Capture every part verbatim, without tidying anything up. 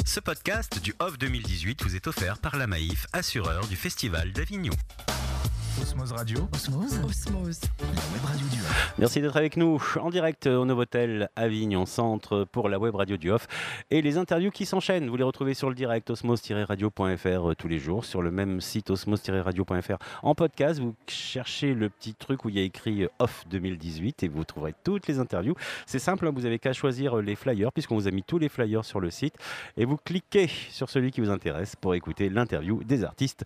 Ce podcast du Off deux mille dix-huit vous est offert par la Maïf, assureur du Festival d'Avignon. Osmose Radio. Osmose. Osmose. La web radio du Off. Merci d'être avec nous en direct au Novotel Avignon Centre pour la web radio du Off et les interviews qui s'enchaînent. Vous les retrouvez sur le direct osmose tiret radio point f r tous les jours, sur le même site osmose tiret radio point f r en podcast. Vous cherchez le petit truc où il y a écrit Off deux mille dix-huit et vous trouverez toutes les interviews. C'est simple, vous n'avez qu'à choisir les flyers puisqu'on vous a mis tous les flyers sur le site et vous cliquez sur celui qui vous intéresse pour écouter l'interview des artistes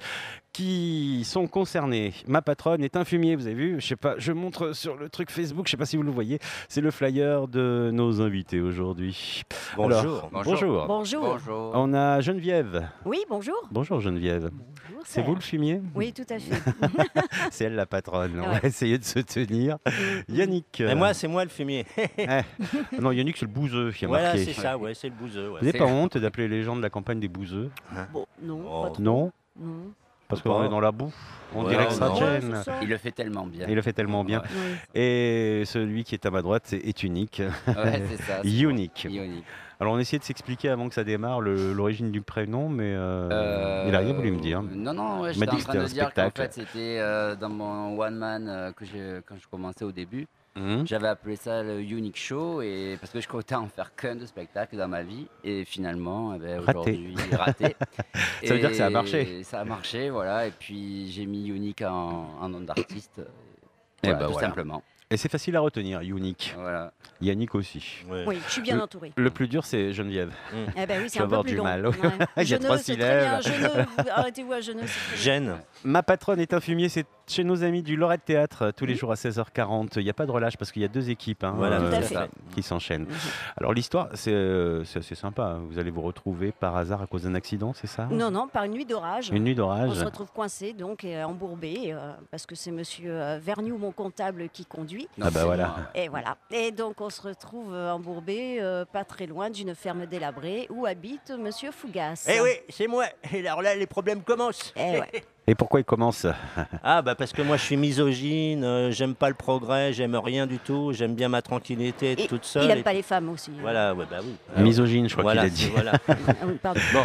qui sont concernés. Ma patronne est un fumier, vous avez vu, je sais pas, je montre sur le truc Facebook, je sais pas si vous le voyez, c'est le flyer de nos invités aujourd'hui. Bonjour. Alors, Bonjour. bonjour. Bonjour. Bonjour. On a Geneviève. Oui, bonjour. Bonjour Geneviève. Bonjour, C'est vous le fumier? Oui, tout à fait. C'est elle la patronne, on Ouais. va essayer de se tenir. Yannick. Et moi, c'est moi le fumier. Eh, non, Yannick c'est le bouseux qui a Voilà, marqué. c'est ça, ouais, c'est le bouseux. Ouais. Vous n'avez C'est- pas honte d'appeler les gens de la campagne des bouseux? Bon, non, Oh. pas trop. Non, Non. parce Pas. qu'on est dans la boue. On Ouais, dirait que ça non. Ouais, gêne. c'est ça. Il le fait tellement bien. Il le fait tellement bien. Ouais, Oui. Et celui qui est à ma droite c'est- est unique. Ouais, c'est ça. c'est Unique. bon. Unique. Alors on essayait de s'expliquer avant que ça démarre le- l'origine du prénom, mais euh, Euh, il a rien voulu me dire. Non, non, ouais, Il m'a j'étais dit en que train c'était de un dire qu'en spectacle. fait c'était euh, dans mon one man euh, que j'ai quand je commençais au début. Hum. J'avais appelé ça le Unique Show et parce que je comptais en faire qu'un de spectacle dans ma vie et finalement eh ben, Raté. aujourd'hui raté. Ça veut dire que ça a Et marché. Ça a marché, voilà. Et puis j'ai mis Unique en, en nom d'artiste. euh, Eh Voilà, ben tout voilà. simplement. Et c'est facile à retenir, Unique. Voilà. Yannick aussi. Ouais. Oui, je suis bien Le- entourée. Le plus dur c'est Geneviève. Eh ben oui, Tu c'est vas un peu avoir plus du long. mal. Ouais. Il y a Geneux, trois c'est très bien. syllabes. Geneux, vous- arrêtez-vous à Geneux. c'est très bien. Gêne. Ma patronne est un fumier, c'est chez nos amis du Lorette Théâtre, tous les jours à seize heures quarante. Il n'y a pas de relâche parce qu'il y a deux équipes hein, Voilà, Tout à euh, fait. qui s'enchaînent. Mhm. Alors l'histoire, c'est euh, c'est assez sympa. Vous allez vous retrouver par hasard à cause d'un accident, c'est ça? Non, non, par une nuit d'orage. Une nuit On d'orage. se retrouve coincé, donc euh, embourbé, euh, parce que c'est monsieur euh, Vergnoux, mon comptable, qui conduit. Non, Ah bah c'est voilà. moi. Et voilà. Et donc on se retrouve euh, embourbé, euh, pas très loin d'une ferme délabrée où habite monsieur Fougas. Eh oui, c'est moi. Et alors là, les problèmes commencent. Eh ouais. Et pourquoi il commence? Ah bah parce que moi je suis misogyne, euh, j'aime pas le progrès, j'aime rien du tout, j'aime bien ma tranquillité, être Et toute seule. il et n'aime pas les femmes aussi. Voilà, ouais, bah oui. Misogyne, je crois Voilà, qu'il a dit. voilà. Ah oui, pardon. Bon.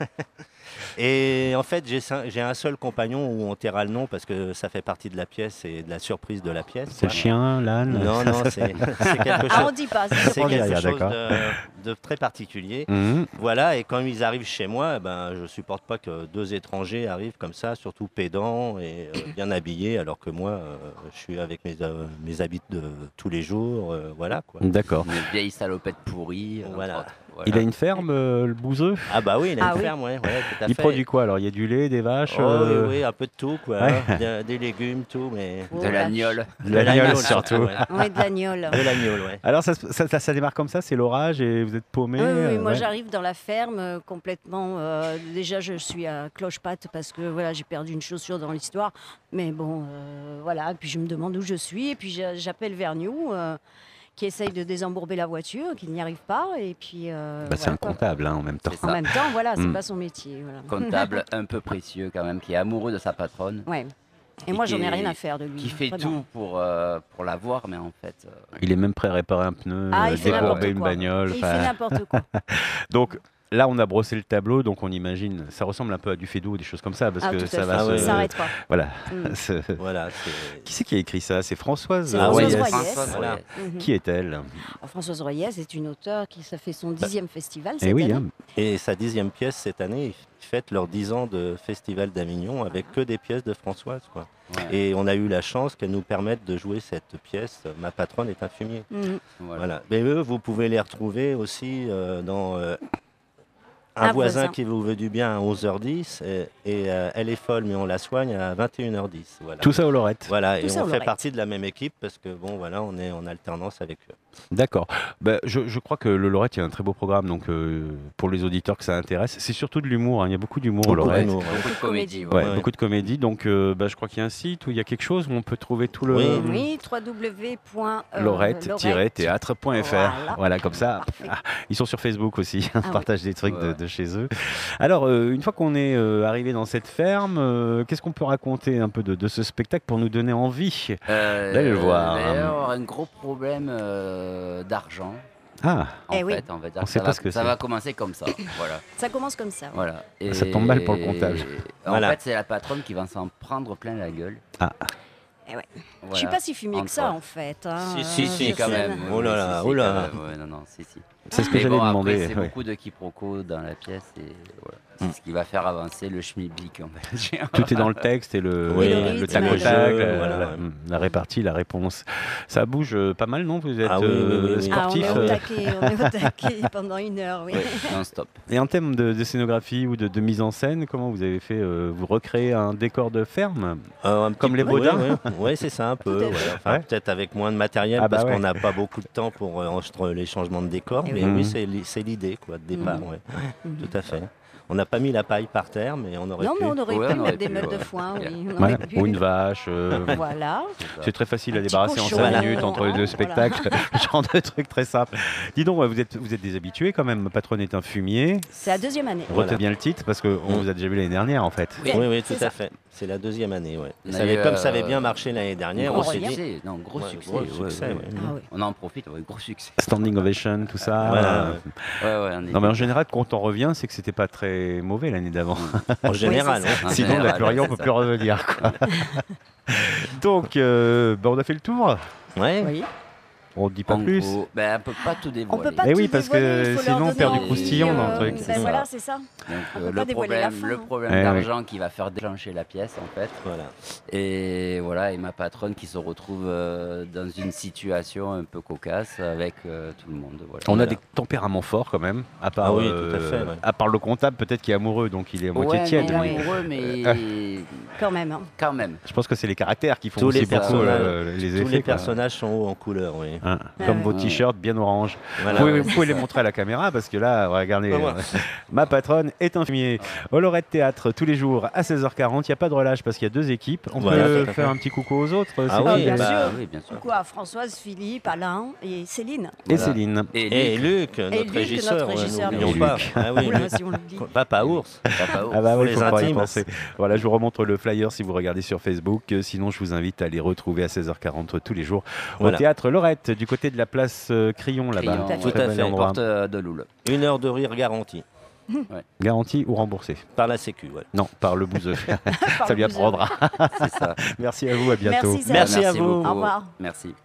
Et en fait, j'ai cin- j'ai un seul compagnon où on taira le nom parce que ça fait partie de la pièce et de la surprise de la pièce. C'est le chien, l'âne? Non, non, c'est c'est quelque Ah, on chose, dit pas. c'est c'est On dit quelque rien, chose d'accord. de, de très particulier. Mhm. Voilà, et quand ils arrivent chez moi, eh ben, je supporte pas que deux étrangers arrivent comme ça, surtout pédants et euh, bien habillés, alors que moi, euh, je suis avec mes, euh, mes habits de tous les jours, euh, voilà quoi. D'accord. Une vieille salopette pourrie. entre Voilà. autres. Voilà. Il a une ferme, euh, le bouseux? Ah bah oui, il a Ah une oui. ferme, ouais, ouais, tout à Il fait. produit quoi alors? Il y a du lait, des vaches? Oh, euh, oui, oui, un peu de tout, quoi. Ouais. Des, des légumes, tout, mais Oh, De l'agnole. de l'agneau surtout. ouais. Ouais, de l'agnole. De l'agneau, ouais. Alors ça, se- ça, ça- ça démarre comme ça, c'est l'orage et vous êtes paumé? Oui, oui, oui, euh, moi ouais. j'arrive dans la ferme euh, complètement. euh, déjà, je suis à cloche-patte parce que voilà, j'ai perdu une chaussure dans l'histoire. Mais bon, euh, voilà. Et puis je me demande où je suis. Et puis j'a- j'appelle Vergnoux euh, qui essaye de désembourber la voiture, qui n'y arrive pas. Et puis. euh, Bah, c'est voilà, un quoi. comptable hein, en même temps. C'est En ça. même temps, voilà, c'est Mm. pas son métier. Voilà. Comptable un peu précieux quand même, qui est amoureux de sa patronne, Ouais. Et Et moi, j'en ai qui- rien à faire de lui. qui fait vraiment. tout pour, euh, pour la voir, mais en fait. euh, Il est même prêt à réparer un pneu, Ah, euh, il fait n'importe débourber une quoi. bagnole. Et il enfin, fait n'importe quoi. Donc là, on a brossé le tableau, donc on imagine, ça ressemble un peu à du Fédou ou des choses comme ça, parce Ah, que tout à ça fait. va Ah se... ouais, Il s'arrête pas. Voilà. Mm. C'est- Voilà, c'est... Qui c'est qui a écrit ça? C'est Françoise C'est Ah, Françoise Royès. Royès. Françoise Voilà. Royès. Mhm. Qui est-elle? Alors, Françoise Royès est une auteure qui ça fait son dixième festival cette Eh oui, année. hein. Et sa dixième pièce cette année, ils fêtent leurs dix ans de Festival d'Avignon avec que des pièces de Françoise, quoi. Ouais, Et on a eu la chance qu'elle nous permette de jouer cette pièce. Ma patronne est un fumier. Mhm. voilà. Voilà. Mais eux, vous pouvez les retrouver aussi euh, dans euh, Un, Un voisin, voisin. qui vous veut du bien à onze heures dix et, et, euh, Elle est folle mais on la soigne à vingt et une heures dix. Voilà. Tout ça au Lorette. Voilà, Tout et ça on au fait Lorette. partie de la même équipe parce que bon voilà, on est en alternance avec eux. D'accord. Ben, je, je crois que le Lorette, il y a un très beau programme, donc euh, pour les auditeurs que ça intéresse, c'est surtout de l'humour. hein. Il y a beaucoup d'humour au Beaucoup Lorette. d'humour, ouais. Beaucoup de comédie. Ouais, ouais. Ouais. beaucoup de comédie. Donc, euh, bah, je crois qu'il y a un site où il y a quelque chose où on peut trouver tout le Oui. Oui, w w w point lorette tiret théâtre point f r. Voilà. Voilà, comme ça. Parfait. Ah, ils sont sur Facebook aussi. Ah Ils oui. partagent des trucs de, Ouais. de chez eux. Alors, euh, une fois qu'on est euh, arrivé dans cette ferme, euh, qu'est-ce qu'on peut raconter un peu de, de ce spectacle pour nous donner envie? Euh, D'aller le voir. D'ailleurs, un gros problème euh, d'argent. Ah, En Eh oui. fait, on va dire On que sait ça, pas va, ce que ça c'est. va commencer comme ça. Voilà. Ça commence comme ça. voilà. Et Ça tombe mal pour le comptable. En Voilà. fait, c'est la patronne qui va s'en prendre plein la gueule. ah. Eh ouais. Voilà. Je suis pas si fumier Entre- que ça en fait. hein, Si, euh, si, si, sur quand scène. même. Oh là là, si, si, oh là. quand même, ouais, non, non, si, si. C'est ce que Mais j'allais bon, demander. après, c'est ouais. beaucoup de quiproquos dans la pièce et voilà. C'est ce qui va faire avancer le schmilblick, on va dire. Tout est dans le texte et le, Oui, le le rythme, tac au le tac, jeu, la, voilà, la- ouais. la répartie, la réponse. Ça bouge euh, pas mal, non? Vous êtes Ah oui, oui, euh, oui, oui. Ah, on sportif est au euh, taquet, on est au taquet pendant une heure, oui. Ouais, non-stop. et en termes de, de scénographie ou de, de mise en scène, comment vous avez fait euh, Vous recréez un décor de ferme? Euh, un petit Comme les peu, Baudins. Oui, oui. Ouais, c'est ça un peu. Tout à ouais. fait. Enfin, Ouais. peut-être avec moins de matériel Ah bah parce ouais. qu'on n'a pas beaucoup de temps pour euh, entre les changements de décor. Eh Mais oui. oui, Mhm. c'est li- c'est l'idée quoi de départ. Mhm. Ouais. Mhm. Tout à fait. On n'a pas mis la paille par terre, mais on aurait Non, pu. mais on aurait Ouais, pu on aurait mettre des pu, meules de ouais. foin, Yeah. oui. On Ouais, aurait pu. ou une vache. euh, Voilà. C'est ça. C'est très facile à Un petit débarrasser en cochon, cinq voilà. minutes entre les hein, deux voilà. spectacles. Ce genre de truc très simple. Dis donc, ouais, vous êtes, vous êtes des habitués quand même. Patronne est un fumier. C'est la deuxième année. Voilà. Retenez bien le titre parce qu'on Mm. vous a déjà vu l'année dernière en fait. Oui, Oui, oui, c'est tout ça. à fait. C'est la deuxième année. Ouais. On Ça a avait- eu, comme ça avait euh, bien marché l'année dernière, on Gros s'est dit. succès, non, gros Ouais, succès. gros ouais, succès, ouais, ouais. ouais. Ah oui. On en profite, ouais, gros succès. Standing ovation, tout ça. Voilà, Euh, Ouais, ouais, on Non, mais en général, quand on revient, c'est que c'était pas très mauvais l'année d'avant. En général, c'est ça. hein. En Sinon, on n'a général, plus rien, on ouais, peut c'est plus revenir. quoi. Donc, euh, bah, on a fait le tour. Ouais. Oui. On ne dit pas En plus. gros, ben, on peut pas tout On dévoiler. peut pas Eh tout oui, parce que dévoiler, il faut sinon, leur on perd donner du envie, croustillant dans le euh, truc, ben c'est ça. voilà, c'est ça. Donc, On euh, peut pas le dévoiler la problème, fin, le hein. problème Eh oui. d'argent qui va faire déclencher la pièce en fait. Voilà. Et voilà, et ma patronne qui se retrouve euh, dans une situation un peu cocasse avec euh, tout le monde. Voilà. On a Voilà. des tempéraments forts quand même. À part, Ah oui, euh, tout à fait, ouais. à part le comptable, peut-être qui est amoureux, donc il est à moitié Ouais, tiède. non, mais amoureux, mais Quand même. hein. quand même. je pense que c'est les caractères qui font Tous aussi les beaucoup personnages- euh, les Tous effets. les quoi. personnages sont hauts en couleur, oui. Hein, Ah comme ouais. vos t-shirts bien orange. Voilà. Vous pouvez, ouais, vous pouvez c'est les ça. montrer à la caméra parce que là, regardez, Pas moi. euh, ma patronne est un fumier. Au Lorette Théâtre, tous les jours à seize heures quarante. Il n'y a pas de relâche parce qu'il y a deux équipes. On Voilà, peut tout à faire fait. un petit coucou aux autres. Ah c'est Ah, oui, qui, bien euh, bah, sûr. Oui, bien sûr. Coucou à Françoise, Philippe, Alain et Céline. Et Voilà. Céline. Et Et Luc, notre Luc, régisseur, notre ouais, régisseur, n'oublions bien pas. sûr. Ah oui, Oula, Luc. si on l'oublie. Papa Ours. Papa Ours. Ah bah Pour oui, les faut pas y intimes. penser. Voilà, je vous remontre le flyer si vous regardez sur Facebook. Euh, Sinon, je vous invite à les retrouver à seize heures quarante tous les jours Voilà. au Théâtre Lorette, du côté de la place euh, Crillon, là-bas. Crillon, Tout Très à bel fait. endroit. Porte euh, de Loul. Une heure de rire garantie. Garanti ou remboursé? Par la Sécu, ouais. Non, par le bouseux. Par Ça lui le bouseux. apprendra. C'est ça. Merci à vous, à bientôt. Merci, Serge. Merci à vous. beaucoup. Au revoir. Merci.